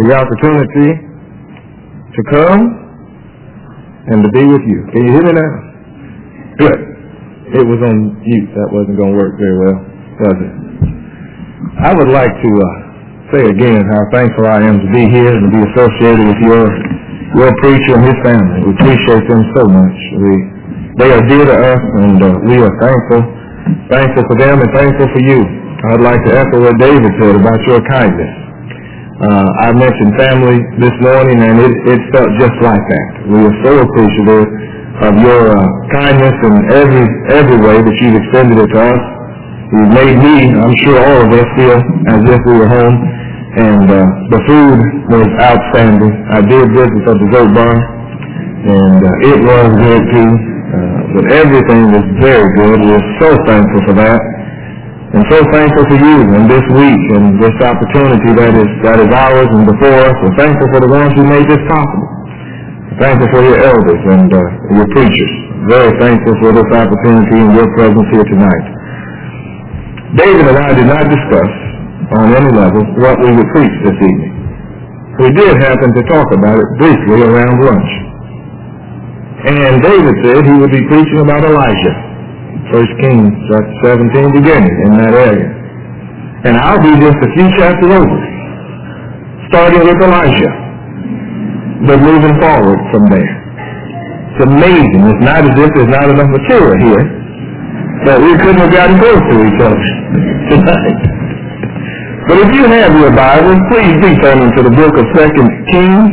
the opportunity to come and to be with you. Can you hear me now? Good. It was on mute. That wasn't going to work very well, was it? I would like to say again how thankful I am to be here and to be associated with your preacher and his family. We appreciate them so much. They are dear to us, and we are thankful for them and thankful for you. I'd like to echo what David said about your kindness. I mentioned family this morning, and it felt just like that. We are so appreciative of your kindness in every way that you've extended it to us. You've made me, I'm sure all of us, feel as if we were home. And the food was outstanding. I did visit the dessert bar, and it was good too. But everything was very good. We're so thankful for that. And so thankful for you and this week and this opportunity that is ours and before us. We're thankful for the ones who made this possible. We're thankful for your elders and your preachers. Very thankful for this opportunity and your presence here tonight. David and I did not discuss on any level what we would preach this evening. We did happen to talk about it briefly around lunch. And David said he would be preaching about Elijah. 1 Kings chapter 17 beginning in that area. And I'll be just a few chapters over, starting with Elijah, but moving forward from there. It's amazing. It's not as if there's not enough material here that we couldn't have gotten close to each other tonight. But if you have your Bible, please be turning to the book of 2 Kings,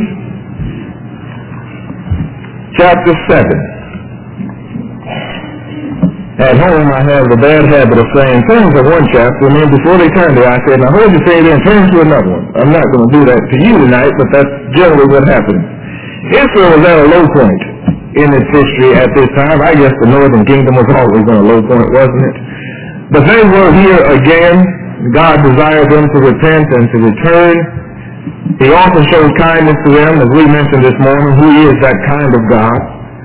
chapter 7. At home, I have the bad habit of saying, turn to one chapter, and then before they turn there, I said, now hold your finger and turn to another one. I'm not going to do that to you tonight, but that's generally what happens. Israel was at a low point in its history at this time. I guess the northern kingdom was always on a low point, wasn't it? But they were here again. God desired them to repent and to return. He often showed kindness to them, as we mentioned this morning. He is that kind of God.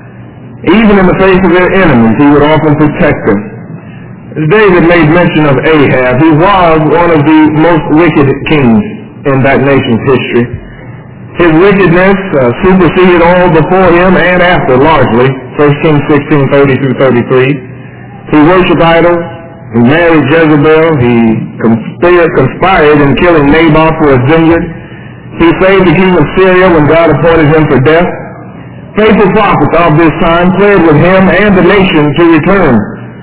Even in the face of their enemies, he would often protect them. As David made mention of Ahab, he was one of the most wicked kings in that nation's history. His wickedness superseded all before him and after, largely. 1 Kings 16:30 through 33. He worshipped idols. He married Jezebel. He conspired in killing Naboth for his vineyard. He saved the king of Syria when God appointed him for death. Faithful prophets of this time prayed with him and the nation to return.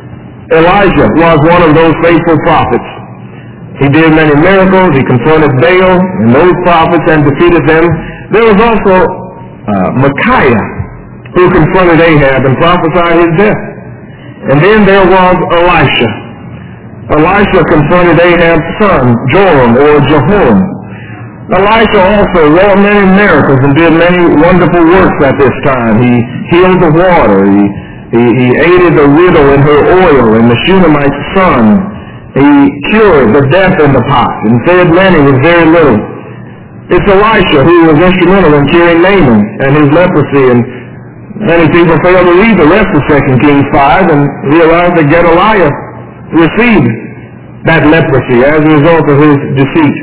Elijah was one of those faithful prophets. He did many miracles. He confronted Baal and those prophets and defeated them. There was also Micaiah, who confronted Ahab and prophesied his death. And then there was Elisha. Elisha confronted Ahab's son, Joram or Jehoram. Elisha also wrought many miracles and did many wonderful works at this time. He healed the water. He aided the widow in her oil and the Shunammite's son. He cured the deaf in the pot and fed many with very little. It's Elisha who was instrumental in curing Naaman and his leprosy. And many people fail to read the rest of 2 Kings 5 and realize that Gedaliah received that leprosy as a result of his deceit.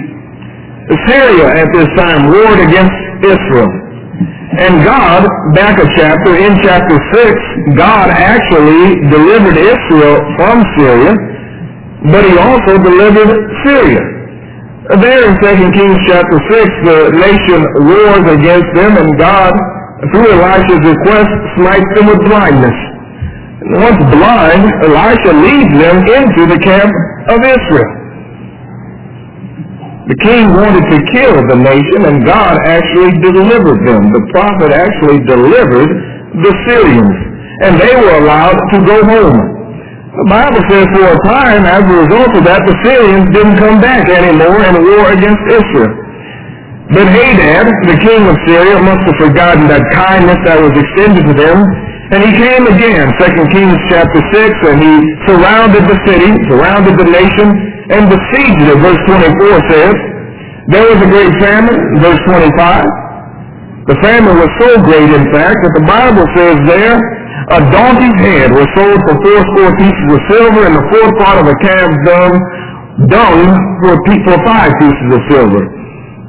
Syria at this time warred against Israel. And God, back a chapter, in chapter 6, God actually delivered Israel from Syria, but he also delivered Syria. There in 2 Kings chapter 6, the nation wars against them, and God, through Elisha's request, smites them with blindness. And once blind, Elisha leads them into the camp of Israel. The king wanted to kill the nation, and God actually delivered them. The prophet actually delivered the Syrians, and they were allowed to go home. The Bible says for a time, as a result of that, the Syrians didn't come back anymore and war against Israel. But Hadad, the king of Syria, must have forgotten that kindness that was extended to them, and he came again, 2 Kings chapter 6, and he surrounded the city, surrounded the nation, and besieged it. Verse 24 says, there was a great famine, verse 25. The famine was so great, in fact, that the Bible says there, a donkey's head was sold for 80 pieces of silver, and the fourth part of a calf's dung for 5 pieces of silver.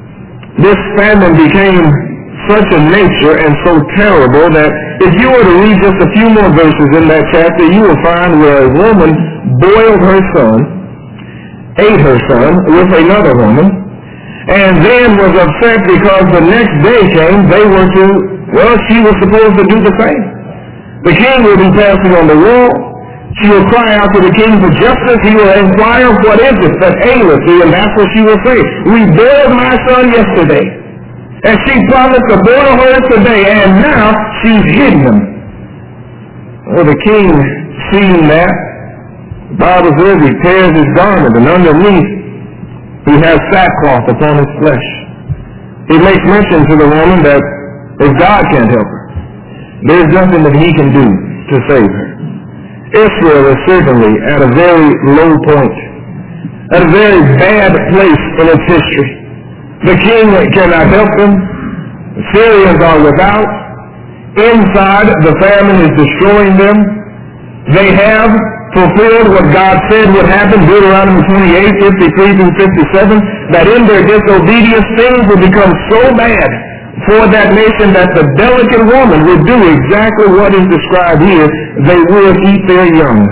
This famine became such a nature and so terrible that if you were to read just a few more verses in that chapter, you will find where a woman boiled her son, ate her son with another woman, and then was upset because the next day came, she was supposed to do the same. The king will be passing on the wall. She will cry out to the king for justice. He will inquire, what is it that aileth thee? And that's what she will say. We boiled my son yesterday, and she promised to boil hers today, and now she's hidden him. Well, the king, seeing that, the Bible says he tears his garment, and underneath he has sackcloth upon his flesh. He makes mention to the woman that if God can't help her, there's nothing that he can do to save her. Israel is certainly at a very low point, at a very bad place in its history. The king cannot help them. The Syrians are without. Inside, the famine is destroying them. They have fulfilled what God said would happen, Deuteronomy 28, 53 through 57, that in their disobedience things will become so bad for that nation that the delicate woman would do exactly what is described here. They would eat their young.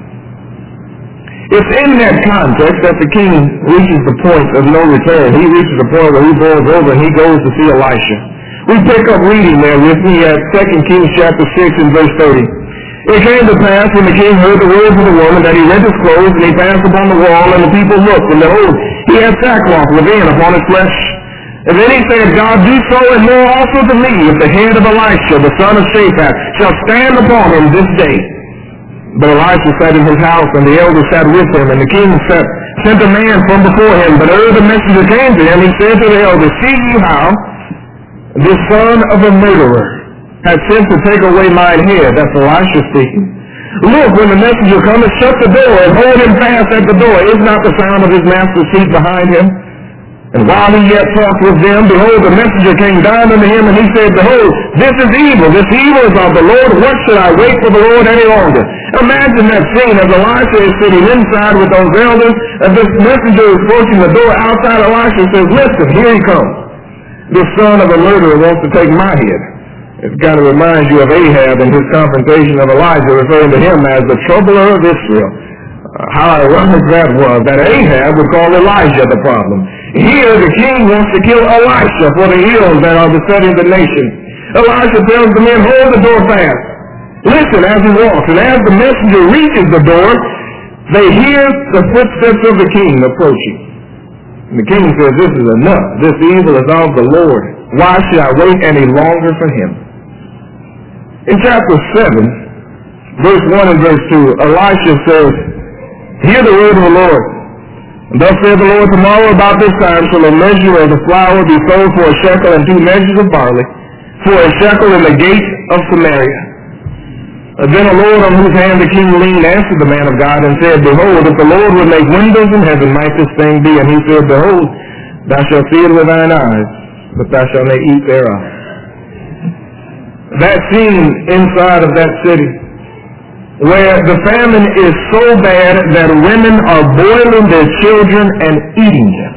It's in that context that the king reaches the point of no return. He reaches the point where he boils over and he goes to see Elisha. We pick up reading there with me at 2 Kings chapter 6 and verse 30. It came to pass when the king heard the words of the woman that he rent his clothes, and he passed upon the wall, and the people looked, and behold, he had sackcloth within upon his flesh. And then he said, God, do so and more also to me, if the head of Elisha, the son of Shaphat, shall stand upon him this day. But Elisha sat in his house, and the elders sat with him, and the king sent a man from before him. But ere the messenger came to him, he said to the elders, see ye how this son of a murderer had sent to take away mine head? That's Elisha speaking. Look, when the messenger cometh, shut the door, and hold him fast at the door. Is not the sound of his master's feet behind him? And while he yet talked with them, behold, the messenger came down unto him, and he said, behold, this is evil. This evil is of the Lord. What should I wait for the Lord any longer? Imagine that scene as Elisha is sitting inside with those elders, and this messenger is approaching the door outside. Elisha says, listen, here he comes. This son of a murderer wants to take my head. It kind of reminds you of Ahab and his confrontation of Elijah, referring to him as the troubler of Israel. How ironic that was, that Ahab would call Elijah the problem. Here, the king wants to kill Elisha for the ills that are besetting the nation. Elisha tells the men, hold the door fast. Listen as he walks, and as the messenger reaches the door, they hear the footsteps of the king approaching. And the king says, this is enough. This evil is of the Lord. Why should I wait any longer for him? In chapter 7, verse 1 and verse 2, Elisha says, hear the word of the Lord. And thus saith the Lord, tomorrow about this time shall a measure of the flour be sold for a shekel, and 2 measures of barley for a shekel in the gate of Samaria. Then the Lord on whose hand the king leaned answered the man of God and said, behold, if the Lord would make windows in heaven, might this thing be? And he said, behold, thou shalt see it with thine eyes, but thou shalt not eat thereof. That scene inside of that city, where the famine is so bad that women are boiling their children and eating them.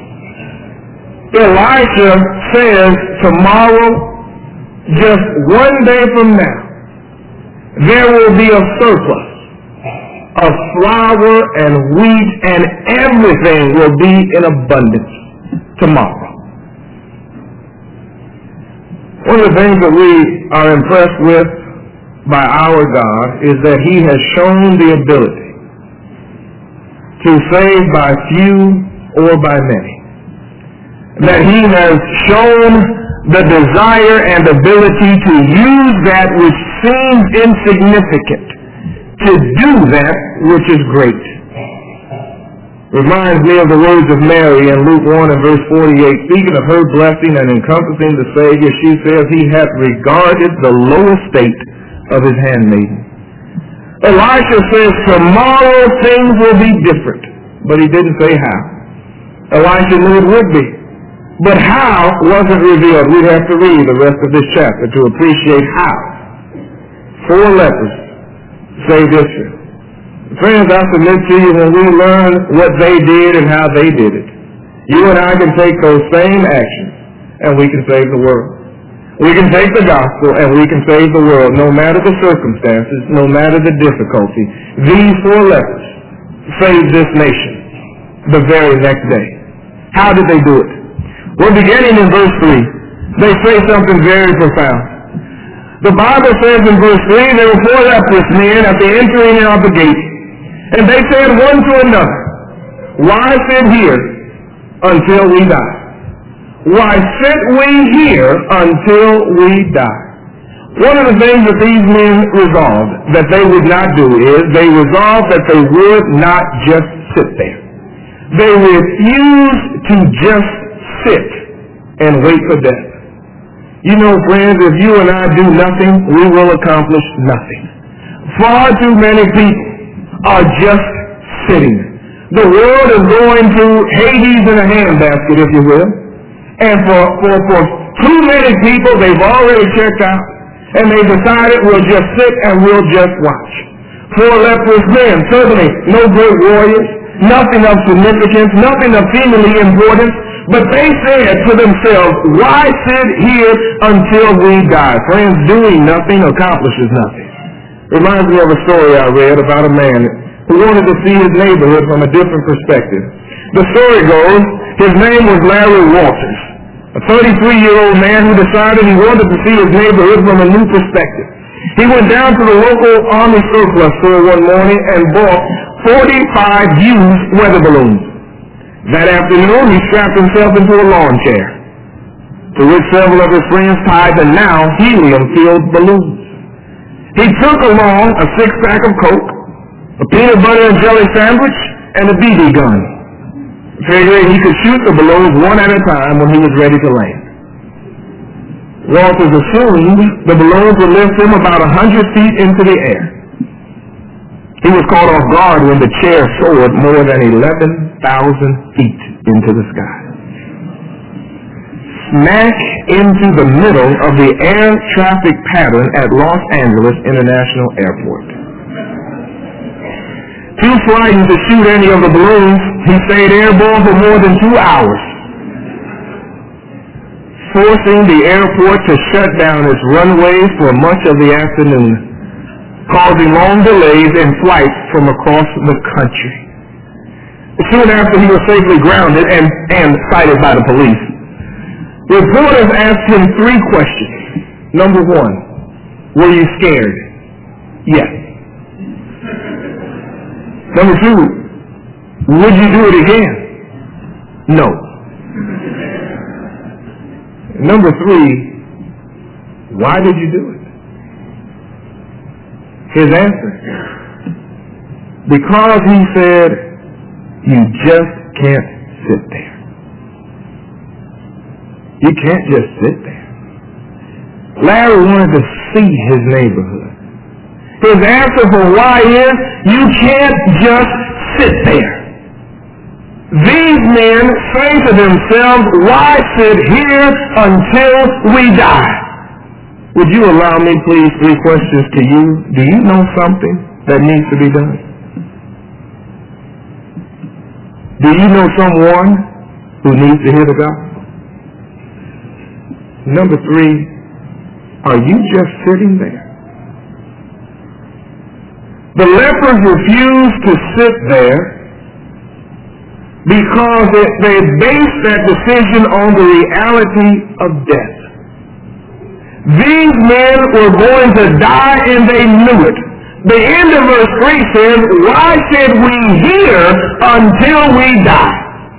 Elisha says tomorrow, just one day from now, there will be a surplus of flour and wheat, and everything will be in abundance tomorrow. One of the things that we are impressed with by our God is that he has shown the ability to save by few or by many. That he has shown the desire and ability to use that which seems insignificant to do that which is great. Reminds me of the words of Mary in Luke 1 and verse 48. Speaking of her blessing and encompassing the Savior, she says, he hath regarded the low estate of his handmaiden. Elisha says tomorrow things will be different, but he didn't say how. Elisha knew it would be, but how wasn't revealed. We'd have to read the rest of this chapter to appreciate how 4 lepers saved Israel. Friends, I submit to you, when we learn what they did and how they did it, you and I can take those same actions and we can save the world. We can take the gospel and we can save the world, no matter the circumstances, no matter the difficulty. These 4 lepers saved this nation the very next day. How did they do it? Well, beginning in verse 3, they say something very profound. The Bible says in verse 3, there were 4 leprous men at the entering of the gate, and they said one to another, "Why sit here until we die? Why sit we here until we die?" One of the things that these men resolved that they would not do is they resolved that they would not just sit there. They refused to just sit and wait for death. You know, friends, if you and I do nothing, we will accomplish nothing. Far too many people are just sitting. The world is going to Hades in a handbasket, if you will. And for too many people, they've already checked out, and they decided we'll just sit and we'll just watch. 4 leprous men, certainly no great warriors, nothing of significance, nothing of seemingly importance, but they said to themselves, "Why sit here until we die?" Friends, doing nothing accomplishes nothing. Reminds me of a story I read about a man who wanted to see his neighborhood from a different perspective. The story goes, his name was Larry Walters, a 33-year-old man who decided he wanted to see his neighborhood from a new perspective. He went down to the local Army surplus store one morning and bought 45 used weather balloons. That afternoon, he strapped himself into a lawn chair, to which several of his friends tied the now helium-filled balloons. He took along a 6-pack of Coke, a peanut butter and jelly sandwich, and a BB gun, figuring he could shoot the balloons one at a time when he was ready to land. Walters assumed the balloons would lift him about 100 feet into the air. He was caught off guard when the chair soared more than 11,000 feet into the sky. Smack into the middle of the air traffic pattern at Los Angeles International Airport. Too frightened to shoot any of the balloons, he stayed airborne for more than 2 hours, forcing the airport to shut down its runways for much of the afternoon, causing long delays in flights from across the country. Soon after he was safely grounded and cited by the police, reporters asked him 3 questions. Number 1, were you scared? Yes. Number 2, would you do it again? No. Number 3, why did you do it? His answer, because he said, you just can't sit there. You can't just sit there. Larry wanted to see his neighborhood. His answer for why is, you can't just sit there. These men say to themselves, why sit here until we die? Would you allow me, please, 3 questions to you? Do you know something that needs to be done? Do you know someone who needs to hear the gospel? Number 3, are you just sitting there? The lepers refused to sit there because they based that decision on the reality of death. These men were going to die and they knew it. The end of verse 3 says, why sit we here until we die?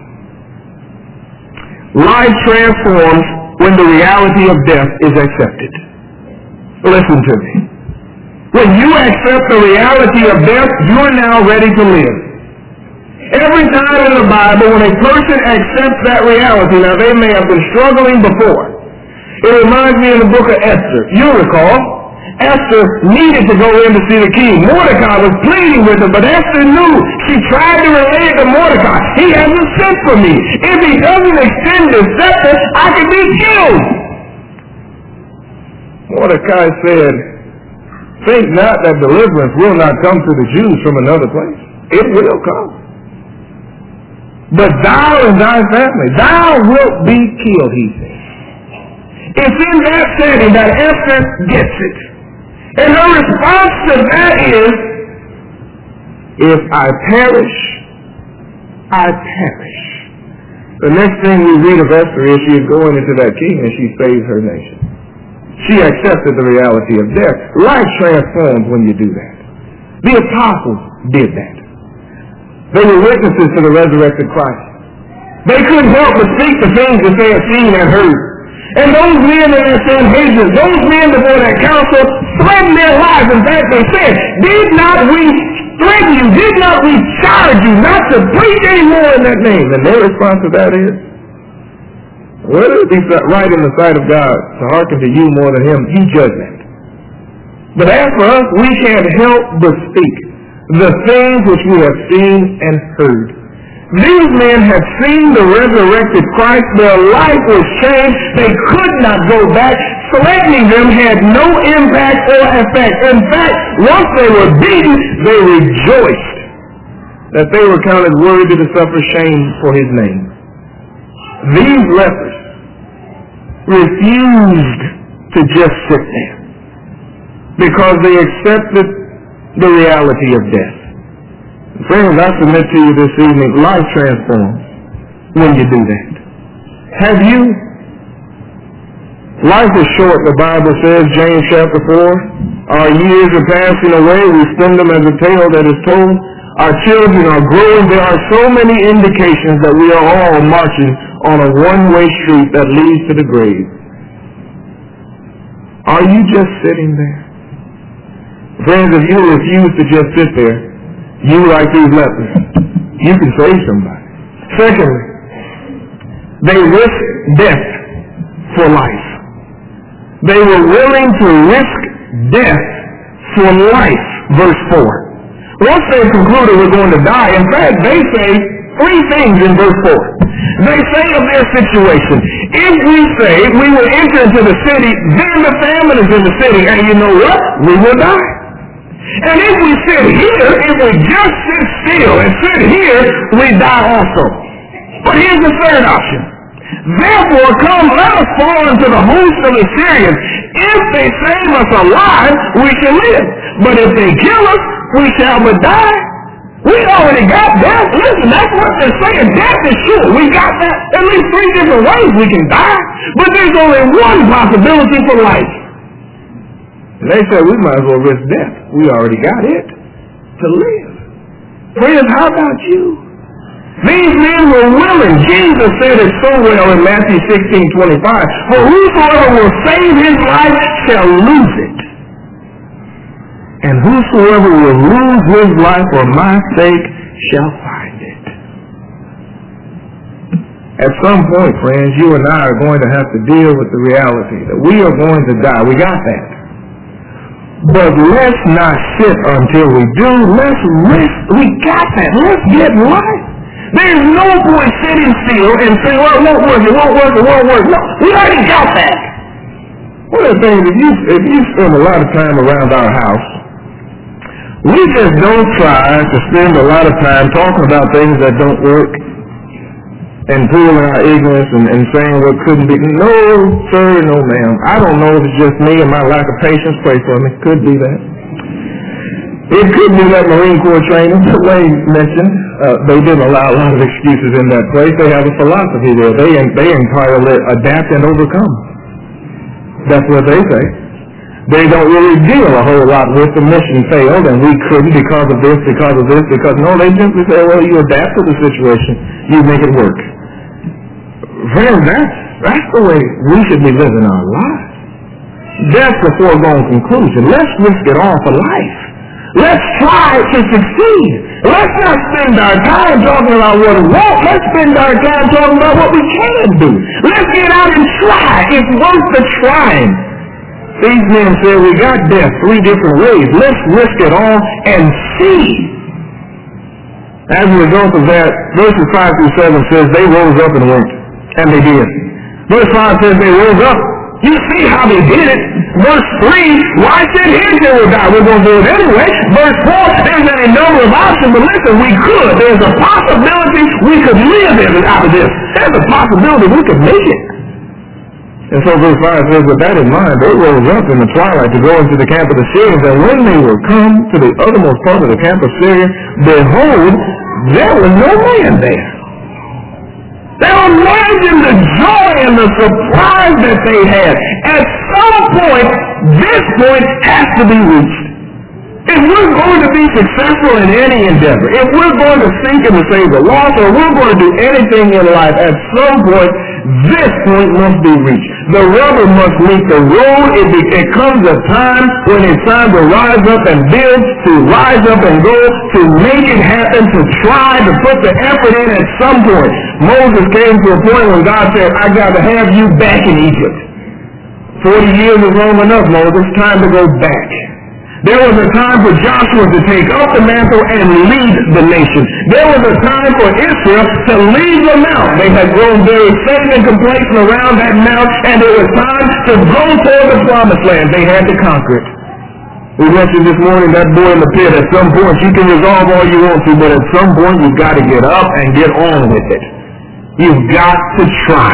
Life transforms when the reality of death is accepted. Listen to me. When you accept the reality of death, you're now ready to live. Every time in the Bible when a person accepts that reality, now they may have been struggling before. It reminds me of the book of Esther. You'll recall, Esther needed to go in to see the king. Mordecai was pleading with her, but Esther knew. She tried to relay it to Mordecai. He hasn't sent for me. If he doesn't extend his scepter, I could be killed. Mordecai said, think not that deliverance will not come to the Jews from another place. It will come. But thou and thy family, thou wilt be killed, he said. It's in that setting that Esther gets it. And her response to that is, if I perish, I perish. The next thing we read of Esther is she is going into that king and she saves her nation. She accepted the reality of death. Life transforms when you do that. The apostles did that. They were witnesses to the resurrected Christ. They couldn't help but speak the things that they had seen and heard. And those men in their Sanhedrin, those men before that council, threatened their lives. In fact, they said, did not we threaten you? Did not we charge you not to preach anymore in that name? And their response to that is, whether it be right in the sight of God to hearken to you more than him, you judge that. But as for us, we can't help but speak the things which we have seen and heard. These men had seen the resurrected Christ. Their life was changed. They could not go back. Threatening them had no impact or effect. In fact, once they were beaten, they rejoiced that they were counted worthy to suffer shame for his name. These lepers refused to just sit there because they accepted the reality of death. Friends, I submit to you this evening, life transforms when you do that. Have you? Life is short, the Bible says, James chapter 4. Our years are passing away. We spend them as a tale that is told. Our children are growing. There are so many indications that we are all marching on a one-way street that leads to the grave. Are you just sitting there? Friends, if you refuse to just sit there, you, like these lepers, you can save somebody. Secondly, they risked death for life. They were willing to risk death for life, verse 4. Once they concluded we're going to die, in fact, they say three things in verse 4. They say of their situation, if we say we will enter into the city, then the famine is in the city, and you know what? We will die. And if we sit here, if we just sit still and sit here, we die also. But here's the third option. Therefore, come, let us fall into the host of the Syrians. If they save us alive, we shall live. But if they kill us, we shall but die. We already got death. Listen, that's what they're saying. Death is sure. We got that. At least three different ways we can die. But there's only one possibility for life. And they said, we might as well risk death. We already got it to live. Friends, how about you? These men were willing. Jesus said it so well in Matthew 16:25. For whosoever will save his life shall lose it. And whosoever will lose his life for my sake shall find it. At some point, friends, you and I are going to have to deal with the reality that we are going to die. We got that. But let's not sit until we do. Let's risk. We got that. Let's get life. There's no point sitting still and saying, well, it won't work, it won't work, it won't work. No, we already got that. One of the things, if you spend a lot of time around our house, we just don't try to spend a lot of time talking about things that don't work and proving our ignorance and saying what couldn't be. No, sir, no, ma'am. I don't know if it's just me and my lack of patience. Pray for me. Could be that. It could be that Marine Corps training that Wayne mentioned. They didn't allow a lot of excuses in that place. They have a philosophy there. They entirely adapt and overcome. That's what they say. They don't really deal a whole lot with the mission failed and we couldn't because of this, because of this, because no, they simply say, well, you adapt to the situation, you make it work. Friends, that's the way we should be living our lives. That's the foregone conclusion. Let's risk it all for life. Let's try to succeed. Let's not spend our time talking about what we won't. Let's spend our time talking about what we can do. Let's get out and try. It's worth the trying. These men said, we got death three different ways. Let's risk it all and see. As a result of that, verses 5 through 7 says they rose up and went. And they did. Verse 5 says they rose up. You see how they did it. Verse 3, why sit here till we die? We're going to do it anyway. Verse 4, there's any number of options, but listen, we could. There's a possibility we could live out of this. There's a possibility we could make it. And so verse 5 says, with that in mind, they rose up in the twilight to go into the camp of the Syrians. And when they were come to the uttermost part of the camp of Syria, behold, there was no man there. Now imagine the joy and the surprise that they had. At some point, this point has to be reached. If we're going to be successful in any endeavor, if we're going to seek and to save the lost, or we're going to do anything in life, at some point, this point must be reached. The rubber must meet the road. It comes a time when it's time to rise up and build, to rise up and go, to make it happen, to try, to put the effort in at some point. Moses came to a point when God said, I got to have you back in Egypt. 40 years is long enough, Moses. Time to go back. There was a time for Joshua to take up the mantle and lead the nation. There was a time for Israel to leave the mount. They had grown very safe and complacent around that mount, and it was time to go toward the promised land. They had to conquer it. We mentioned this morning that boy in the pit. At some point, you can resolve all you want to, but at some point, you've got to get up and get on with it. You've got to try.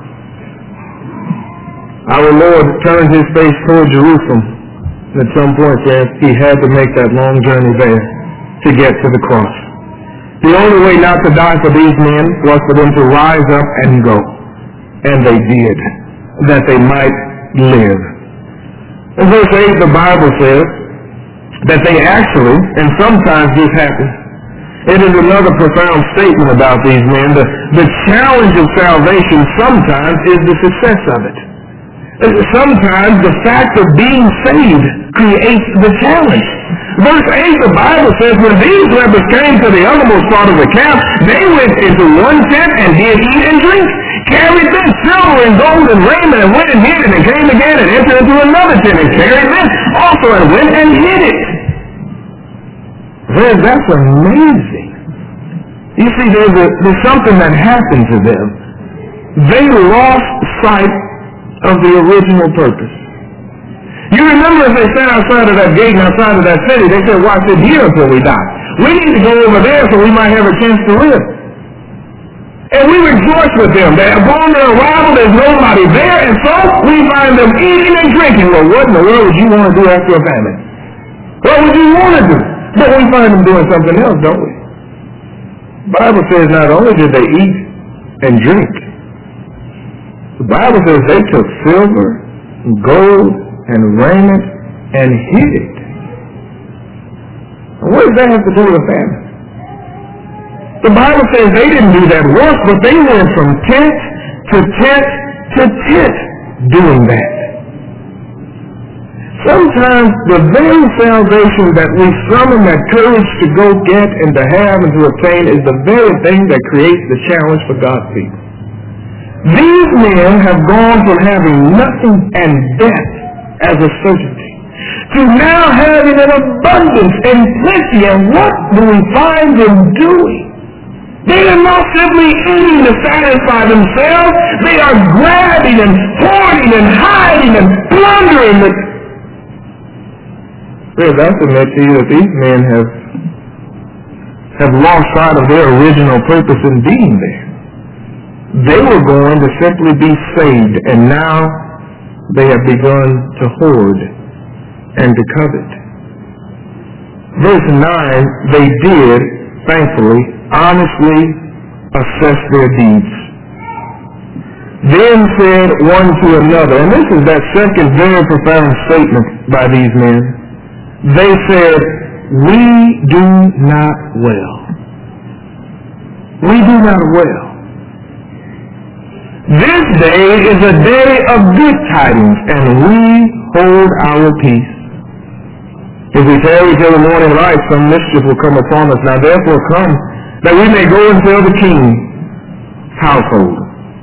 Our Lord turned his face toward Jerusalem. At some point, friends, he had to make that long journey there to get to the cross. The only way not to die for these men was for them to rise up and go. And they did, that they might live. In verse 8, the Bible says that they actually, and sometimes this happens, it is another profound statement about these men. The challenge of salvation sometimes is the success of it. Sometimes the fact of being saved creates the challenge. Verse 8, the Bible says, when these lepers came to the uttermost part of the camp, they went into one tent and did eat and drink, carried them silver and gold and raiment, and went and hid it, and came again and entered into another tent and carried them also and went and hid it. Friends, that's amazing. You see, there's something that happened to them. They lost sight of the original purpose. You remember as they sat outside of that gate and outside of that city, they said, why sit here until we die? We need to go over there so we might have a chance to live. And we rejoice with them that upon their arrival there's nobody there, and so we find them eating and drinking. Well, what in the world would you want to do after a famine? What would you want to do? But we find them doing something else, don't we? The Bible says not only did they eat and drink, the Bible says they took silver and gold and raiment and hid it. And what does that have to do with a famine? The Bible says they didn't do that work, but they went from tent to tent to tent doing that. Sometimes the very salvation that we summon that courage to go get and to have and to obtain is the very thing that creates the challenge for God's people. These men have gone from having nothing and death as a certainty to now having an abundance and plenty. And what do we find them doing? They are not simply eating to satisfy themselves. They are grabbing and hoarding and hiding and plundering. Friends, I submit to you that these men have lost sight of their original purpose in being there. They were going to simply be saved, and now they have begun to hoard and to covet. Verse 9, they did, thankfully, honestly assess their deeds. Then said one to another, and this is that second very profound statement by these men. They said, we do not well. We do not well. This day is a day of good tidings, and we hold our peace. If we tarry till the morning light, some mischief will come upon us. Now therefore come, that we may go and tell the king's household.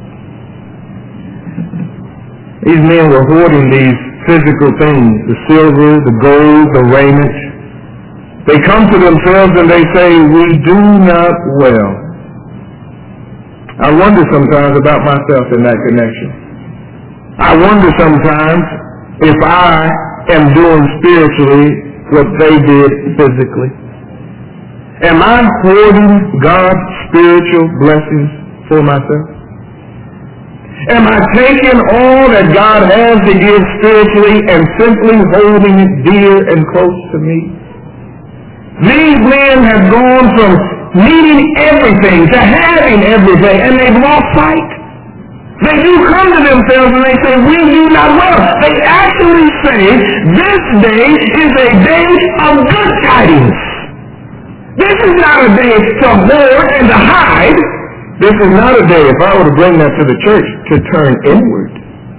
These men were hoarding these physical things, the silver, the gold, the raiment. They come to themselves and they say, we do not well. I wonder sometimes about myself in that connection. I wonder sometimes if I am doing spiritually what they did physically. Am I hoarding God's spiritual blessings for myself? Am I taking all that God has to give spiritually and simply holding it dear and close to me? These men have gone from needing everything to having everything, and they've lost sight. They do come to themselves and they say, we do not well. They actually say, this day is a day of good tidings. This is not a day to hoard and to hide. This is not a day, if I were to bring that to the church, to turn inward.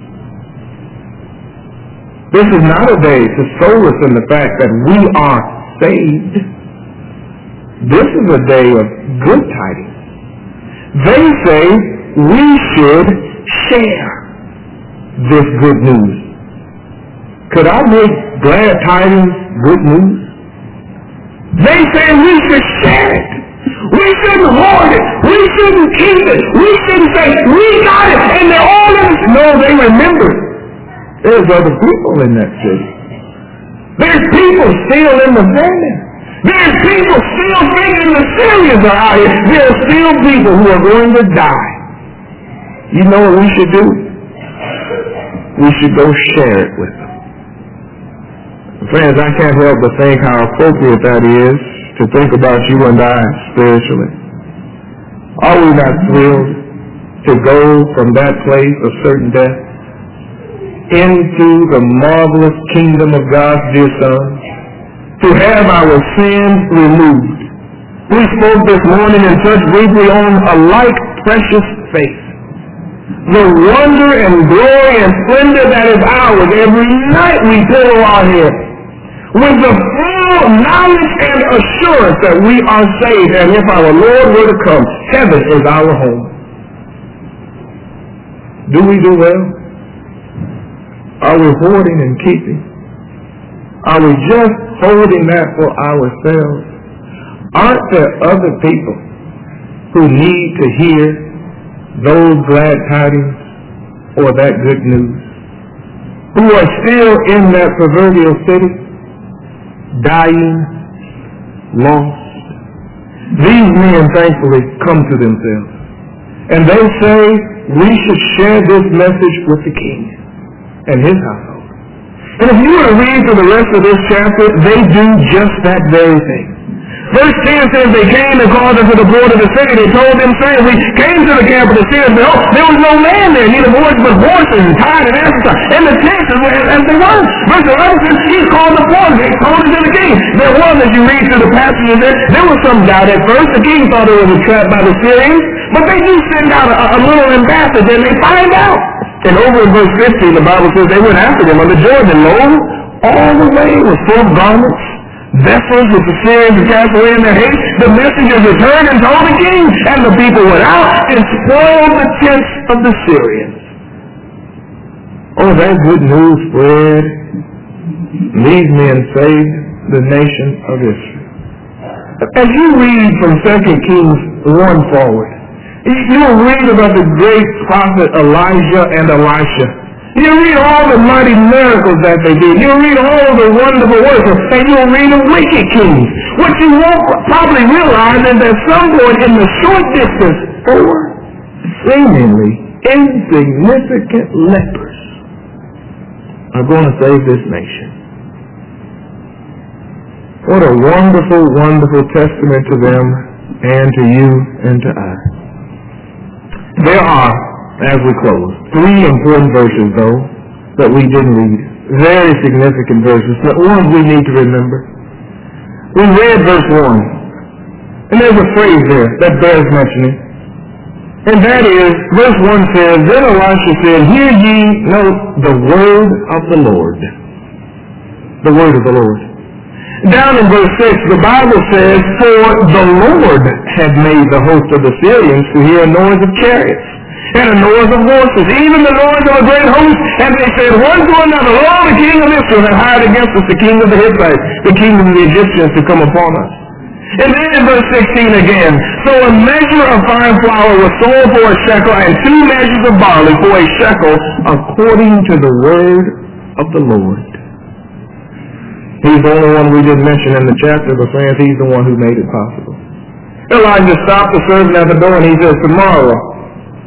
This is not a day to solace in the fact that we are saved. This is a day of good tidings. They say we should share this good news. Could I make glad tidings good news? They say we should share it. We shouldn't hoard it. We shouldn't keep it. We shouldn't say, we got it, and they're all in it. No, they remember. There's other people in that city. There's people still in the famine. There's people still thinking the Syrians are out here. There are still people who are going to die. You know what we should do? We should go share it with them. Friends, I can't help but think how appropriate that is to think about you and I spiritually. Are we not thrilled to go from that place of certain death into the marvelous kingdom of God's dear Son, to have our sins removed? We spoke this morning and touched briefly on a like precious faith. The wonder and glory and splendor that is ours every night we pillow our head, with the full knowledge and assurance that we are saved, and if our Lord were to come, heaven is our home. Do we do well? Are we hoarding and keeping? Are we just holding that for ourselves? Aren't there other people who need to hear those glad tidings or that good news, who are still in that proverbial city, dying, lost? These men thankfully come to themselves, and they say we should share this message with the king and his household. And if you were to read through the rest of this chapter, they do just that very thing. Verse 10 says they came and called unto the board of the city. They told them, saying, we came to the camp of the city, and behold, there was no man there, neither boys but horses, and tied and asses, and the tents as they were. Verse 11 says, he called the boys, they told it to the king. There was, as you read through the passages there was some doubt at first. The king thought it was a trap by the Syrians, but they do send out a little ambassador, and they find out. And over in verse 15, the Bible says they went after them on the Jordan. Lo, all the way was full of garments, vessels which the Syrians had cast away in their haste. The messengers returned and told the king, and the people went out and spoiled the tents of the Syrians. Oh, that good news spread. These men saved the nation of Israel. As you read from 2 Kings 1 forward, you'll read about the great prophet Elijah and Elisha. You'll read all the mighty miracles that they did. You'll read all the wonderful works. And you'll read of wicked kings. What you won't probably realize is that some point in the short distance, 4 seemingly insignificant lepers are going to save this nation. What a wonderful, wonderful testament to them and to you and to us. There are, as we close, 3 important verses, though, that we didn't read. Very significant verses, but ones we need to remember. We read verse 1, and there's a phrase there that bears mentioning. And that is, verse 1 says, then Elisha said, hear ye, note, the word of the Lord. The word of the Lord. Down in verse 6, the Bible says, for the Lord had made the host of the Syrians to hear a noise of chariots and a noise of horses, even the noise of a great host. And they said one to another, Lo, the king of Israel hath hired against us the king of the Hittites, the king of the Egyptians to come upon us. And then in verse 16 again, so a measure of fine flour was sold for a shekel, and 2 measures of barley for a shekel, according to the word of the Lord. He's the only one we didn't mention in the chapter, but friends, he's the one who made it possible. Elijah stopped the servant at the door and he says, tomorrow,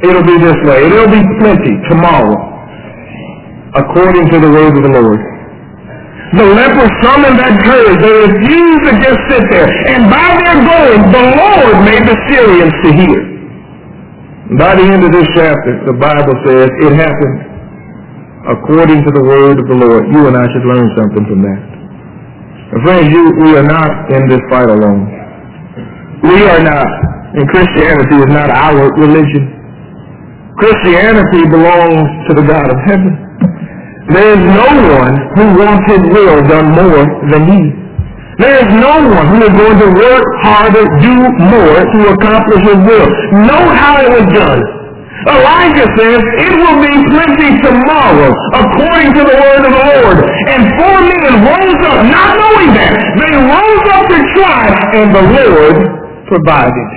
It'll be this way. It'll be plenty tomorrow, according to the word of the Lord. The lepers summoned that courage. They refused to just sit there. And by their going, the Lord made the Syrians to hear. By the end of this chapter, the Bible says it happened according to the word of the Lord. You and I should learn something from that. Friends, we are not in this fight alone. We are not. And Christianity is not our religion. Christianity belongs to the God of heaven. There is no one who wants his will done more than he. There is no one who is going to work harder, do more to accomplish his will. Know how it was done. Elijah says, it will be plenty tomorrow, according to the word of the Lord. And 4 men rose up, not knowing that. They rose up to try, and the Lord provided.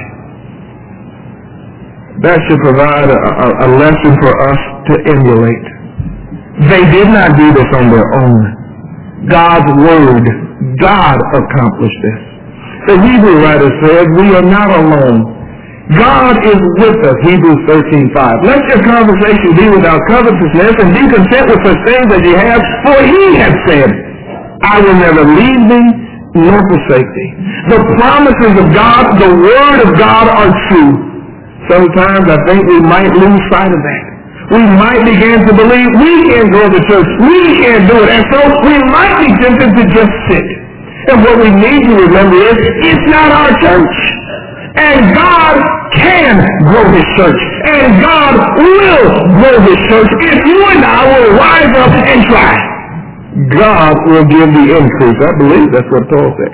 That should provide a lesson for us to emulate. They did not do this on their own. God's word, God accomplished this. The Hebrew writer said, we are not alone. God is with us, Hebrews 13:5. Let your conversation be without covetousness, and be content with such things as you have, for he has said, I will never leave thee nor forsake thee. The promises of God, the word of God are true. Sometimes I think we might lose sight of that. We might begin to believe we can't go to church, we can't do it, and so we might be tempted to just sit. And what we need to remember is, it's not our church. And God can grow his church. And God will grow his church if you and I will rise up and try. God will give the increase. I believe that's what Paul said.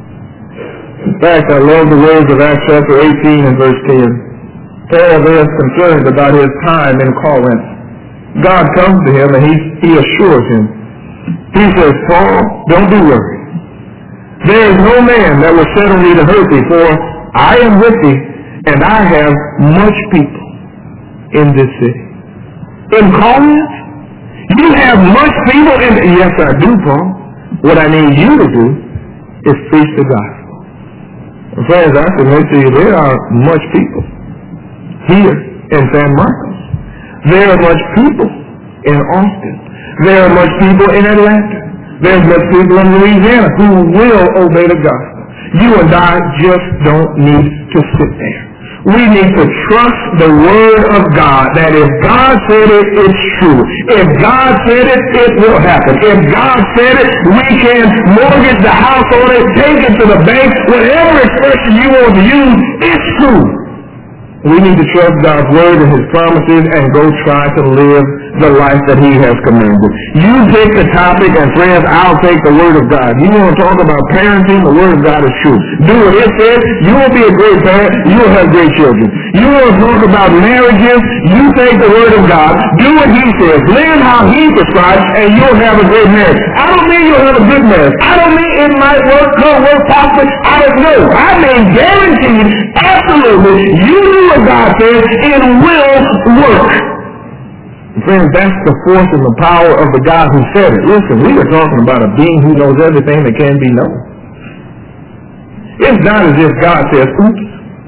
In fact, I love the words of Acts chapter 18 and verse 10. Paul there is concerned about his time in Corinth. God comes to him and he assures him. He says, Paul, don't be worried. There is no man that will settle me to hurt thee, for I am with thee, and I have much people in this city. In Corinth? You have much people in the... Yes, I do, Paul. What I need you to do is preach the gospel. Friends, I submit to you, there are much people here in San Marcos. There are much people in Austin. There are much people in Atlanta. There's much people in Louisiana who will obey the gospel. You and I just don't need to sit there. We need to trust the word of God, that if God said it, it's true. If God said it, it will happen. If God said it, we can mortgage the house on it, take it to the bank, whatever expression you want to use, it's true. We need to trust God's word and his promises and go try to live the life that he has commanded. You take the topic, and friends, I'll take the word of God. You want to talk about parenting, the word of God is true. Do what it says, you will be a great parent, you will have great children. You want to talk about marriages, you take the word of God, do what he says, live how he prescribes, and you'll have a great marriage. I don't mean you'll have a good marriage. I don't mean it might work, could work, possibly. I don't know. I mean guaranteed, absolutely, you do what God says, it will work. Friends, that's the force and the power of the God who said it. Listen, we are talking about a being who knows everything that can be known. It's not as if God says, oops.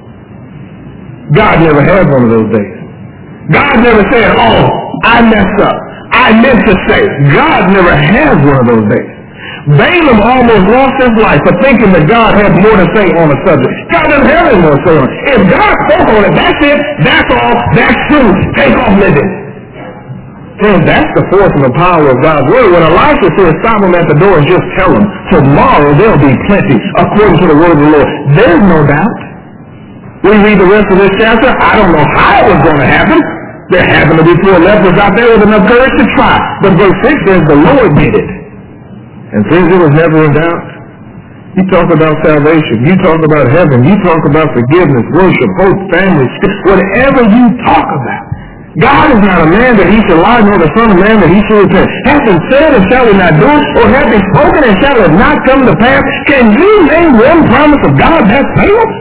God never had one of those days. God never said, oh, I messed up. I meant to say. God never has one of those days. Balaam almost lost his life for thinking that God had more to say on a subject. God doesn't have any more to say on it. If God spoke on it, that's it, that's all, that's true. Take off living. Friends, that's the force and the power of God's word. When Elisha says, stop him at the door and just tell him, tomorrow there'll be plenty, according to the word of the Lord. There's no doubt. We read the rest of this chapter, I don't know how it was going to happen. There happened to be 4 lepers out there with enough courage to try. But verse 6 says, the Lord did it. And friends, it was never in doubt. You talk about salvation. You talk about heaven. You talk about forgiveness, worship, hope, family, whatever you talk about. God is not a man that he should lie, nor the son of man that he should repent. Hath he said, and shall he not do it? Or hath he spoken, and shall it not come to pass? Can you name one promise of God that failed?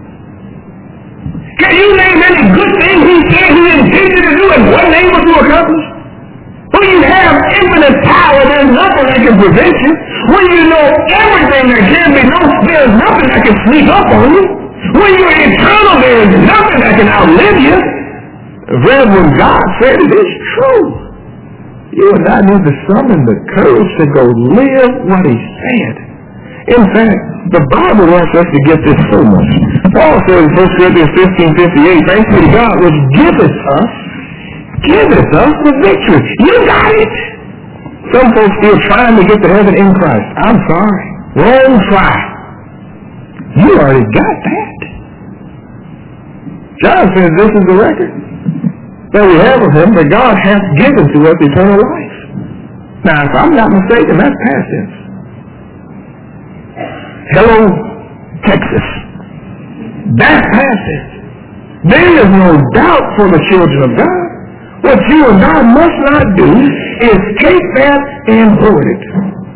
Can you name any good thing he said he intended to do and wasn't able to accomplish? When you have infinite power, there's nothing that can prevent you. When you know everything that can be known, there's nothing that can sneak up on you. When you're eternal, there is nothing that can outlive you. Friends, when God said it, it's true. You and I need to summon the courage to go live what he said. In fact, the Bible wants us to get this so much. Paul says in 1 Corinthians 15:58, thanks be to God, which giveth us the victory. You got it. Some folks still trying to get to heaven in Christ. I'm sorry. Wrong try. You already got that. John says this is the record that we have of him, that God hath given to us eternal life. Now, if I'm not mistaken, that's past tense. Hello, Texas. That's past tense. There is no doubt for the children of God. What you and I must not do is take that and hoard it.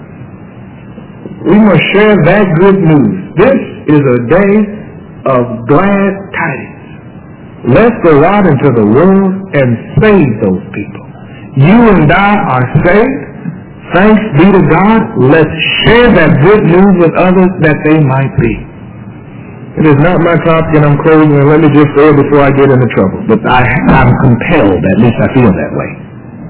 We must share that good news. This is a day of glad tidings. Let's go out into the world and save those people. You and I are saved. Thanks be to God. Let's share that good news with others that they might be. It is not my topic, and I'm closing, and let me just say it before I get into trouble. But I'm compelled, at least I feel that way.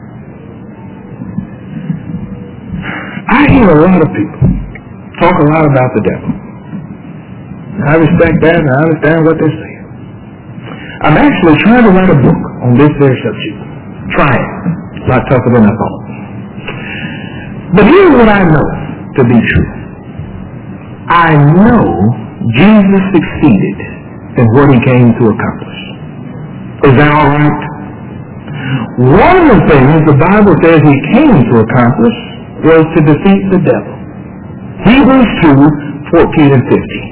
I hear a lot of people talk a lot about the devil. I respect that, and I understand what they're saying. I'm actually trying to write a book on this very subject. Trying. It's a lot tougher than I thought. But here's what I know to be true. I know Jesus succeeded in what he came to accomplish. Is that all right? One of the things the Bible says he came to accomplish was to defeat the devil. Hebrews 2:14 and 15.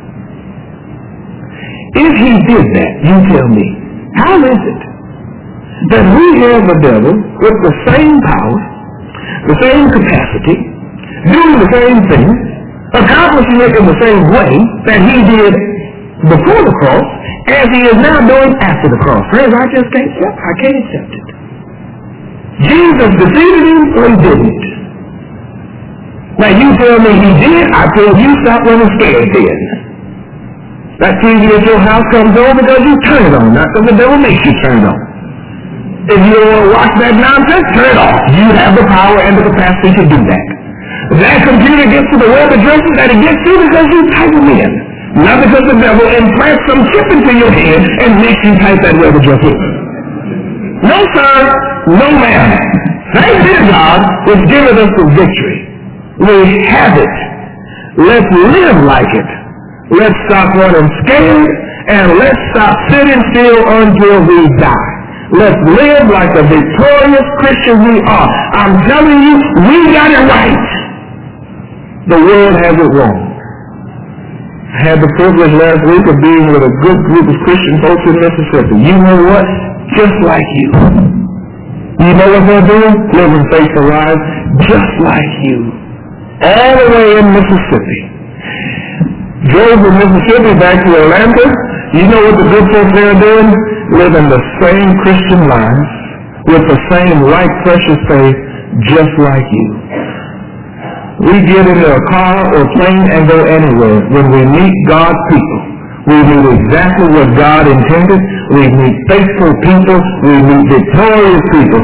If he did that, you tell me, how is it that we have the devil with the same power, the same capacity, doing the same thing, accomplishing it in the same way that he did before the cross, as he is now doing after the cross? Friends, I just can't accept it. Jesus defeated him or he didn't? Now you tell me he did, I tell you stop running scared then. That TV at your house comes on because you turn it on, not because the devil makes you turn it on. If you don't want to watch that nonsense, turn it off. You have the power and the capacity to do that. That computer gets to the web addresses that it gets to because you type them in. Not because the devil implants some chip into your head and makes you type that web address in. No sir, no ma'am. Thank be to God who's given us the victory. We have it. Let's live like it. Let's stop running scared, and let's stop sitting still until we die. Let's live like the victorious Christians we are. I'm telling you, we got it right. The world has it wrong. I had the privilege last week of being with a good group of Christian folks in Mississippi. You know what? Just like you. You know what they're doing? Living faithful lives just like you. All the way in Mississippi. Drove from Mississippi back to Atlanta. You know what the good folks there are doing? Living the same Christian lives with the same right precious faith just like you. We get into a car or plane and go anywhere. When we meet God's people, we meet exactly what God intended. We meet faithful people. We meet victorious people.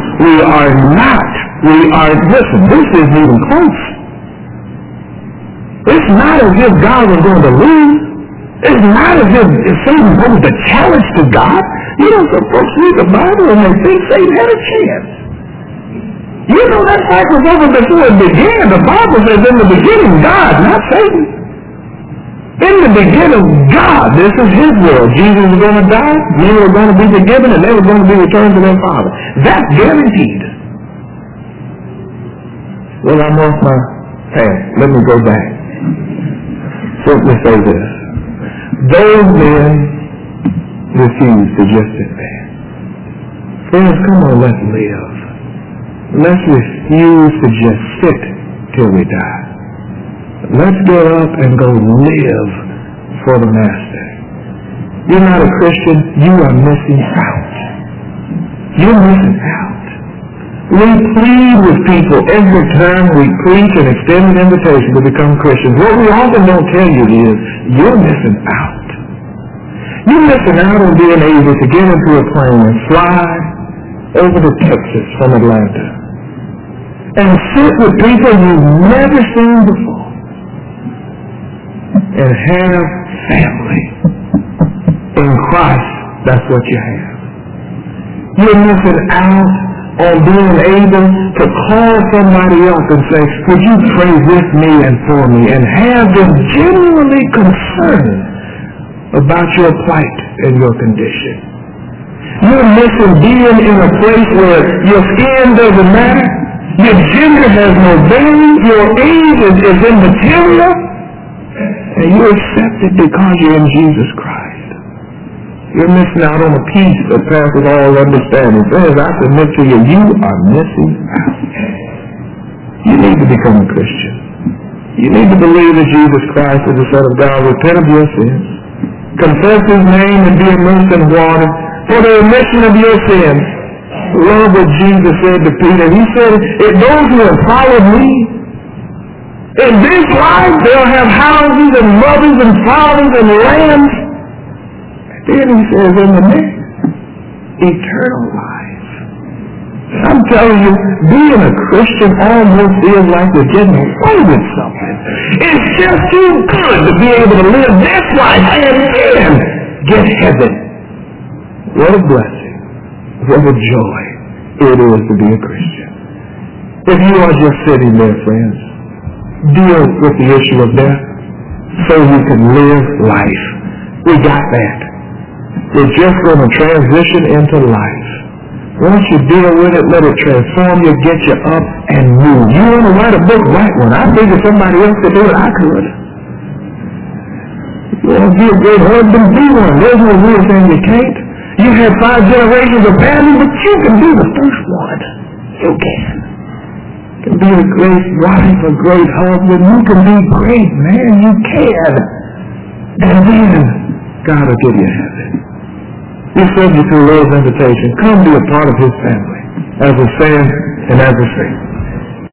Listen, this isn't even close. It's not as if God was going to lose. It's not as if Satan posed a challenge to God. You know, some folks read the Bible and they think Satan had a chance. You know, that fight was over before it began. The Bible says in the beginning, God, not Satan. In the beginning, God. This is his will. Jesus was going to die, men were going to be forgiven, and they were going to be returned to their Father. That's guaranteed. Well, I'm off my path. Let me go back. Simply say this. Those men refuse to just sit there. Friends, come on, let's live. Let's refuse to just sit till we die. Let's get up and go live for the Master. You're not a Christian, you are missing out. You're missing out. We plead with people every time we preach and extend an invitation to become Christians. What we often don't tell you is, you're missing out. You're missing out on being able to get into a plane and fly over to Texas from Atlanta and sit with people you've never seen before and have family. In Christ, that's what you have. You're missing out on being able to call somebody up and say, would you pray with me and for me, and have them genuinely concerned about your plight and your condition. You're missing being in a place where your skin doesn't matter, your gender has no bearing, your age is immaterial, and you're accepted because you're in Jesus Christ. You're missing out on a peace that passes all understanding. Friends, I submit to you, you are missing out. You need to become a Christian. You need to believe that Jesus Christ is the Son of God, repent of your sins, confess His name and be immersed in water for the remission of your sins. Love what Jesus said to Peter. He said, if those who have followed me, in this life they'll have houses and mothers and fathers and lands. Then he says, in the next, eternal life. I'm telling you, being a Christian almost feels like you're getting away with something. It's just too good to be able to live this life and then get heaven. What a blessing. What a joy it is to be a Christian. If you are just sitting there, friends, deal with the issue of death so you can live life. We got that. We're just going to transition into life. Once you deal with it, let it transform you, get you up and move. You want to write a book, write one. I figured somebody else could do it. I could. You want to be a great husband, be one. There's no real thing you can't. You had 5 generations of family, but you can be the first one. You can. You can be a great wife, a great husband. You can be great, man. You can. And then God will give you heaven. We're subject to the Lord's invitation. Come be a part of His family as a fan and as a saint.